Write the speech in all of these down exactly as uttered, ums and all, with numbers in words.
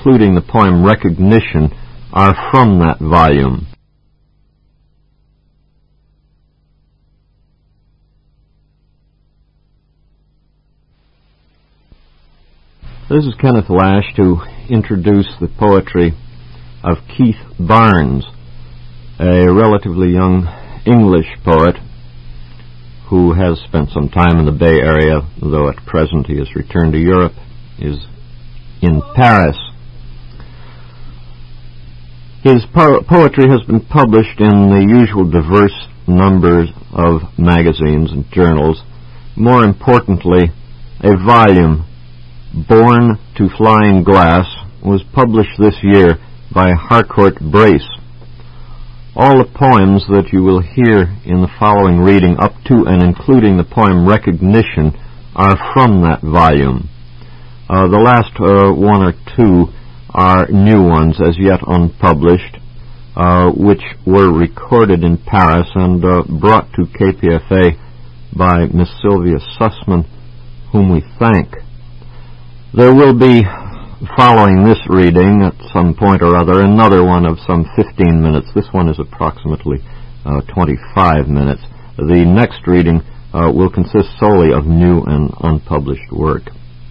including the poem Recognition, are from that volume. This is Kenneth Lash to introduce the poetry of Keith Barnes, a relatively young English poet who has spent some time in the Bay Area, though at present he has returned to Europe, is in Paris. His po- poetry has been published in the usual diverse numbers of magazines and journals. More importantly, a volume, Born to Flying Glass, was published this year by Harcourt Brace. All the poems that you will hear in the following reading, up to and including the poem Recognition, are from that volume. Uh, the last uh, one or two are new ones, as yet unpublished, uh, which were recorded in Paris and uh, brought to K P F A by Miss Sylvia Sussman, whom we thank. There will be, following this reading, at some point or other, another one of some fifteen minutes. This one is approximately uh, twenty-five minutes. The next reading uh, will consist solely of new and unpublished work.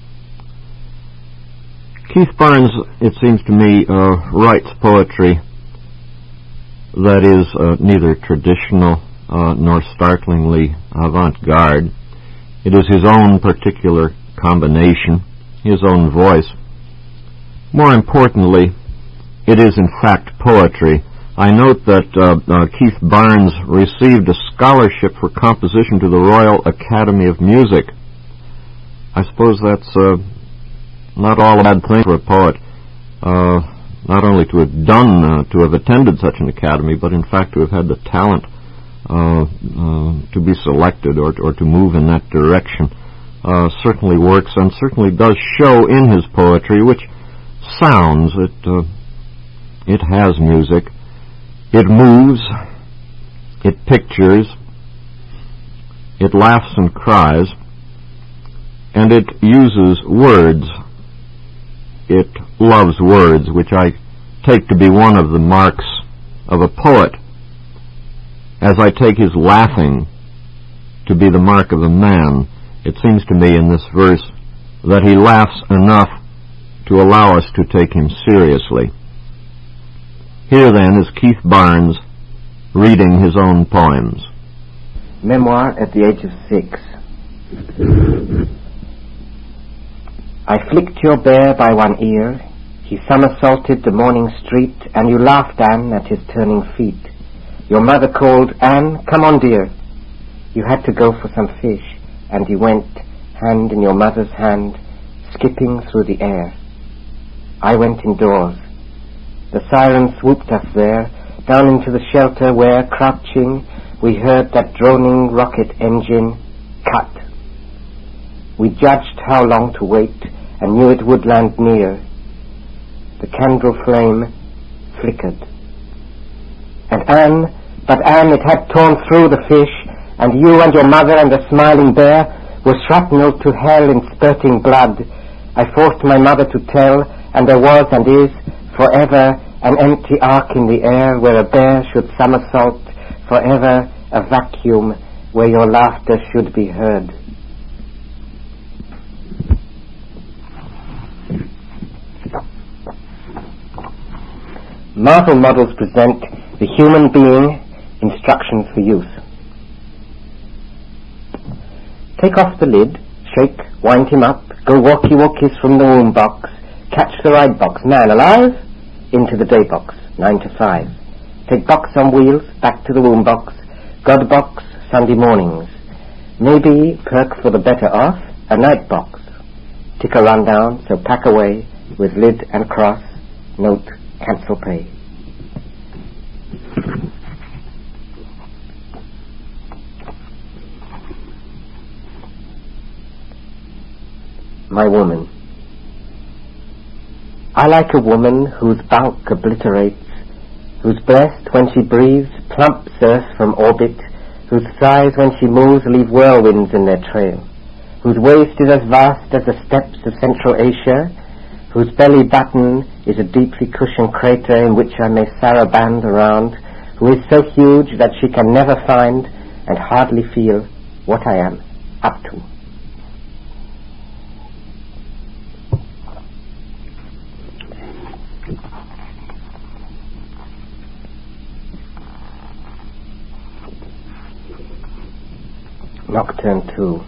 Keith Barnes, it seems to me, uh, writes poetry that is uh, neither traditional uh, nor startlingly avant-garde. It is his own particular combination, his own voice. More importantly, it is in fact poetry. I note that uh, uh, Keith Barnes received a scholarship for composition to the Royal Academy of Music. I suppose that's uh, not all a bad thing for a poet, uh, not only to have done, uh, to have attended such an academy, but in fact to have had the talent uh, uh, to be selected or, or to move in that direction. Uh, certainly works and certainly does show in his poetry, which sounds, it, uh, it has music, it moves, it pictures, it laughs and cries, and it uses words. It loves words, which I take to be one of the marks of a poet, as I take his laughing to be the mark of a man. It seems to me in this verse that he laughs enough to allow us to take him seriously. Here then is Keith Barnes reading his own poems. Memoir at the age of six. I flicked your bear by one ear. He somersaulted the morning street, and you laughed, Anne, at his turning feet. Your mother called, Anne, come on, dear. You had to go for some fish, and you went, hand in your mother's hand, skipping through the air. I went indoors. The siren swooped us there, down into the shelter where, crouching, we heard that droning rocket engine cut. We judged how long to wait, and knew it would land near. The candle flame flickered. And Anne, but Anne, it had torn through the fish, and you and your mother and the smiling bear were shrapnel to hell in spurting blood. I forced my mother to tell, and there was and is forever an empty arc in the air where a bear should somersault, forever a vacuum where your laughter should be heard. Marvel models present the human being, instructions for use. Take off the lid, shake, wind him up, go walkie-walkies from the womb box, catch the ride box, man alive, into the day box, nine to five. Take box on wheels, back to the womb box, God box, Sunday mornings. Maybe, perk for the better off, a night box. Tick a rundown, so pack away, with lid and cross, note, cancel pay. My woman. I like a woman whose bulk obliterates, whose breast when she breathes plumps earth from orbit, whose thighs when she moves leave whirlwinds in their trail, whose waist is as vast as the steppes of Central Asia, whose belly button is a deeply cushioned crater in which I may saraband around, who is so huge that she can never find and hardly feel what I am up to. Nocturne two.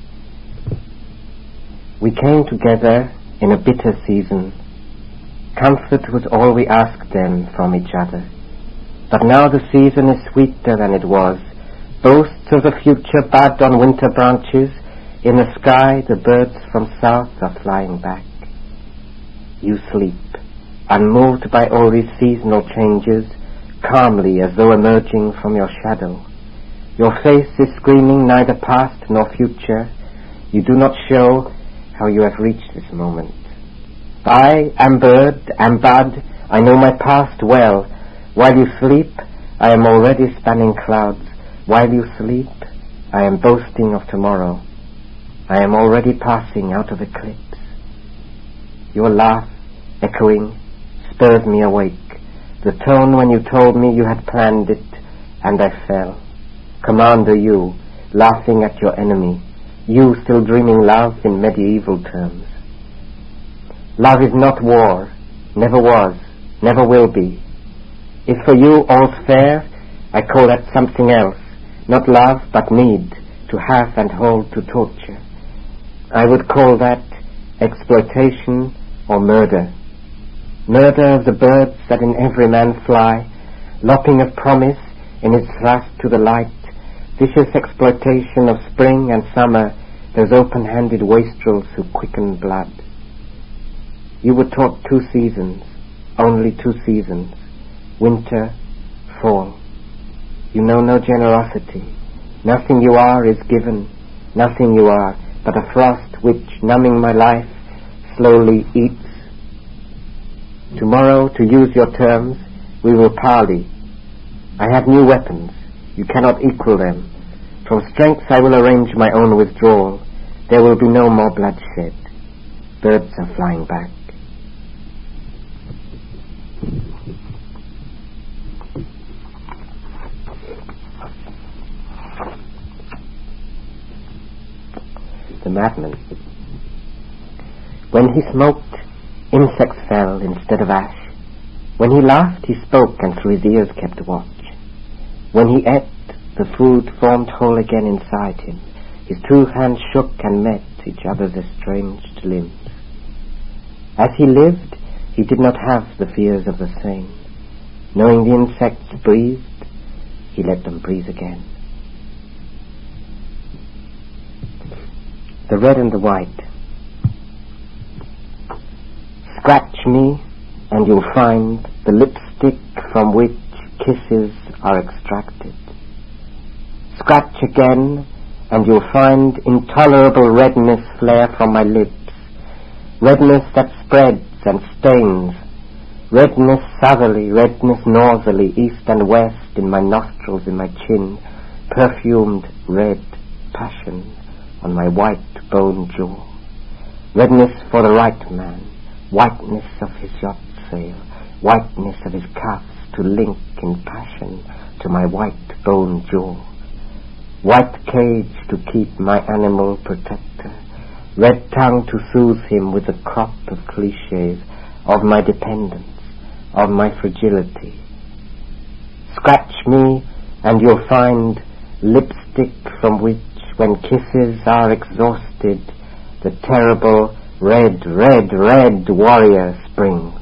We came together in a bitter season. Comfort was all we asked then from each other. But now the season is sweeter than it was. Boasts of the future bud on winter branches. In the sky the birds from south are flying back. You sleep, unmoved by all these seasonal changes, calmly as though emerging from your shadow. Your face is screaming neither past nor future. You do not show how you have reached this moment. I am bird, am bud, I know my past well. While you sleep, I am already spanning clouds. While you sleep, I am boasting of tomorrow. I am already passing out of eclipse. Your laugh, echoing, spurs me awake. The tone when you told me you had planned it, and I fell. Commander you, laughing at your enemy, you still dreaming love in medieval terms. Love is not war, never was, never will be. If for you all's fair, I call that something else, not love but need, to have and hold to torture. I would call that exploitation or murder. Murder of the birds that in every man fly, lopping of promise in its thrust to the light, vicious exploitation of spring and summer, those open-handed wastrels who quicken blood. You were taught two seasons, only two seasons, winter, fall. You know no generosity. Nothing you are is given, nothing you are, but a frost which, numbing my life, slowly eats. Tomorrow, to use your terms, we will parley. I have new weapons. You cannot equal them. From strength I will arrange my own withdrawal. There will be no more bloodshed. Birds are flying back. The madman. When he smoked, insects fell instead of ash. When he laughed, he spoke, and through his ears kept watch. When he ate, the food formed whole again inside him. His two hands shook and met each other's estranged limbs. As he lived, he did not have the fears of the same. Knowing the insects breathed, he let them breathe again. The red and the white. Scratch me, and you'll find the lipstick from which kisses are extracted. Scratch again, and you'll find intolerable redness flare from my lips, redness that spreads and stains, redness southerly, redness northerly, east and west, in my nostrils, in my chin, perfumed red passion on my white bone jaw, redness for the right man, whiteness of his yacht sail, whiteness of his cuffs to link in passion to my white bone jaw, white cage to keep my animal protector, red tongue to soothe him with a crop of cliches of my dependence, of my fragility. Scratch me, and you'll find lipstick from which, when kisses are exhausted, the terrible red, red, red warrior springs.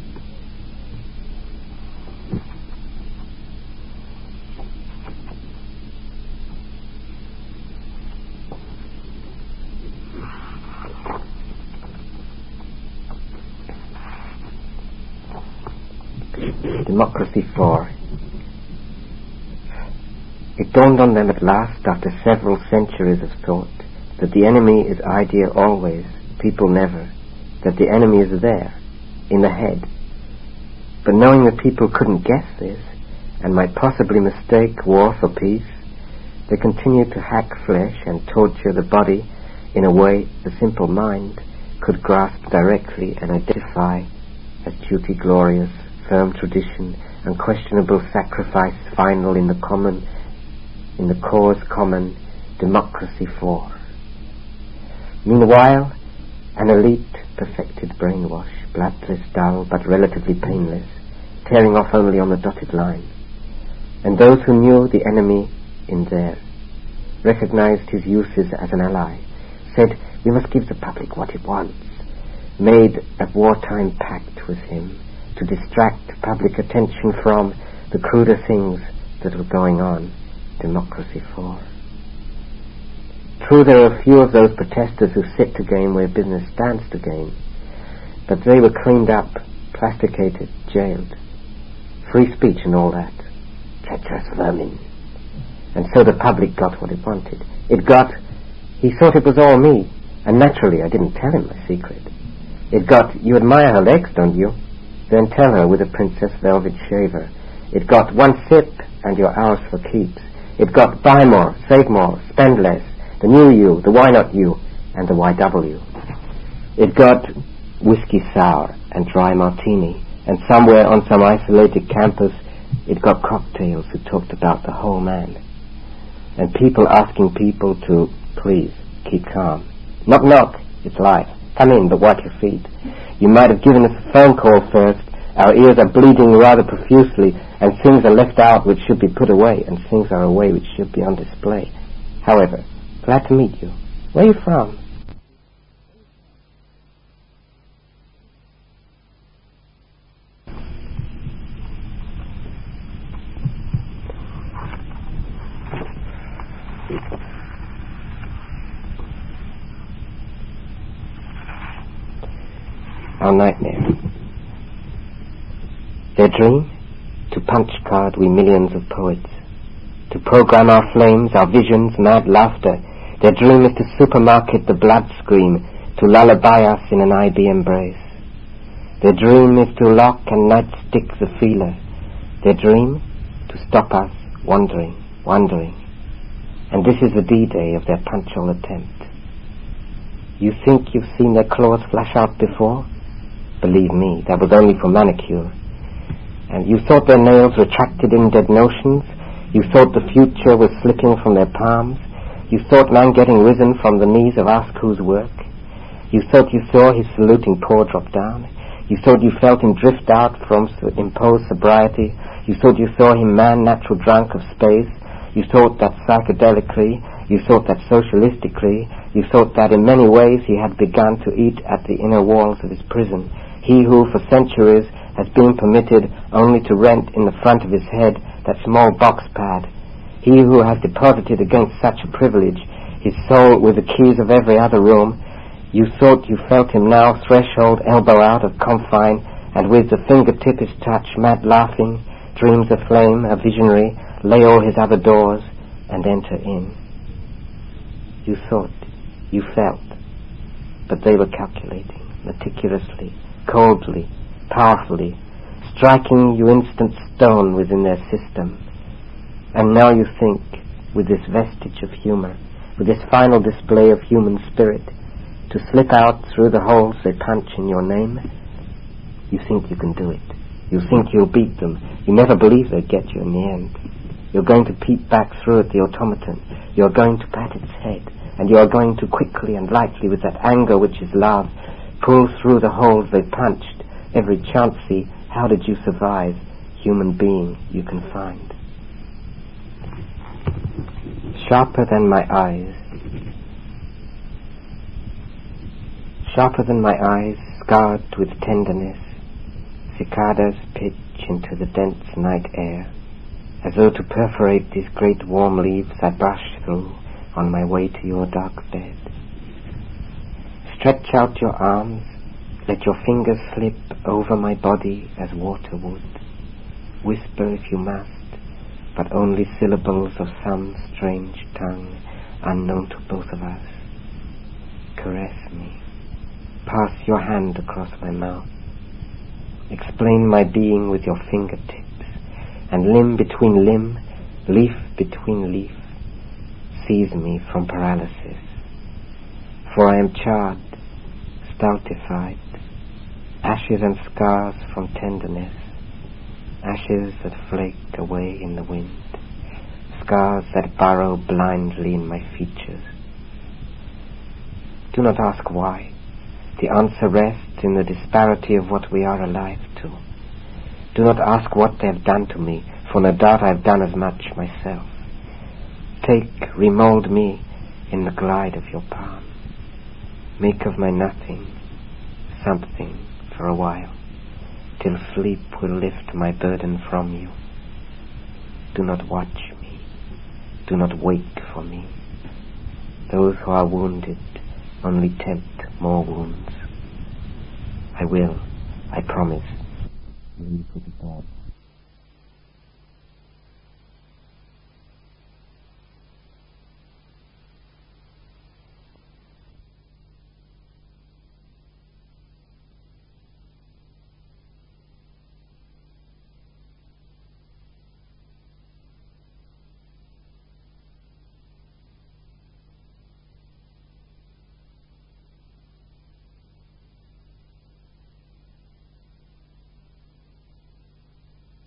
Democracy four. It dawned on them at last, after several centuries of thought, that the enemy is idea always, people never, that the enemy is there, in the head. But knowing that people couldn't guess this, and might possibly mistake war for peace, they continued to hack flesh and torture the body in a way the simple mind could grasp directly and identify as duty glorious, firm tradition, unquestionable sacrifice final in the common, in the cause common, democracy for. Meanwhile, an elite perfected brainwash, bloodless, dull, but relatively painless, tearing off only on the dotted line. And those who knew the enemy in there, recognized his uses as an ally, said, we must give the public what it wants, made a wartime pact with him to distract public attention from the cruder things that were going on, democracy for. True, there are a few of those protesters who sit to gain where business stands to gain, but they were cleaned up, plasticated, jailed. Free speech and all that. Treacherous vermin. And so the public got what it wanted. It got, he thought it was all me, and naturally I didn't tell him my secret. It got, you admire her legs, don't you? Then tell her with a princess velvet shaver. It got one sip and you're ours for keeps. It got buy more, save more, spend less, the new you, the why not you, and the Y W. It got whiskey sour and dry martini, and somewhere on some isolated campus it got cocktails who talked about the whole man. And people asking people to, please, keep calm. Knock, knock, it's life. Come in, but wipe your feet. You might have given us a phone call first. Our ears are bleeding rather profusely, and things are left out which should be put away, and things are away which should be on display. However, glad to meet you. Where are you from? Our nightmare. Their dream? To punch card we millions of poets. To program our flames, our visions, mad laughter. Their dream is to supermarket the blood scream, to lullaby us in an I B embrace. Their dream is to lock and nightstick the feeler. Their dream? To stop us wandering, wondering. And this is the D-Day of their punctual attempt. You think you've seen their claws flash out before? Believe me, that was only for manicure. And you thought their nails retracted in dead notions? You thought the future was slipping from their palms? You thought man getting risen from the knees of ask whose work? You thought you saw his saluting paw drop down? You thought you felt him drift out from imposed sobriety? You thought you saw him man natural drunk of space? You thought that psychedelically? You thought that socialistically? You thought that in many ways he had begun to eat at the inner walls of his prison? He who for centuries has been permitted only to rent in the front of his head that small box pad. He who has deposited against such a privilege his soul with the keys of every other room. You thought you felt him now, threshold, elbow out of confine, and with the fingertipish touch, mad laughing, dreams aflame, a visionary, lay all his other doors and enter in. You thought, you felt, but they were calculating, meticulously, coldly, powerfully, striking you instant stone within their system. And now you think, with this vestige of humor, with this final display of human spirit, to slip out through the holes they punch in your name, you think you can do it. You think you'll beat them. You never believe they'll get you in the end. You're going to peep back through at the automaton. You're going to pat its head. And you are going to quickly and lightly, with that anger which is love, pull through the holes they punched, every chancy, how did you survive, human being you can find. Sharper than my eyes, sharper than my eyes, scarred with tenderness, cicadas pitch into the dense night air, as though to perforate these great warm leaves I brush through on my way to your dark bed. Stretch out your arms, let your fingers slip over my body as water would. Whisper if you must, but only syllables of some strange tongue unknown to both of us. Caress me. Pass your hand across my mouth. Explain my being with your fingertips, and limb between limb, leaf between leaf, seize me from paralysis. For I am charred, stultified, ashes and scars from tenderness, ashes that flake away in the wind, scars that burrow blindly in my features. Do not ask why. The answer rests in the disparity of what we are alive to. Do not ask what they have done to me, for no doubt I have done as much myself. Take, remold me in the glide of your palm. Make of my nothing something for a while, till sleep will lift my burden from you. Do not watch me. Do not wait for me. Those who are wounded only tempt more wounds. I will, I promise, when you put it on.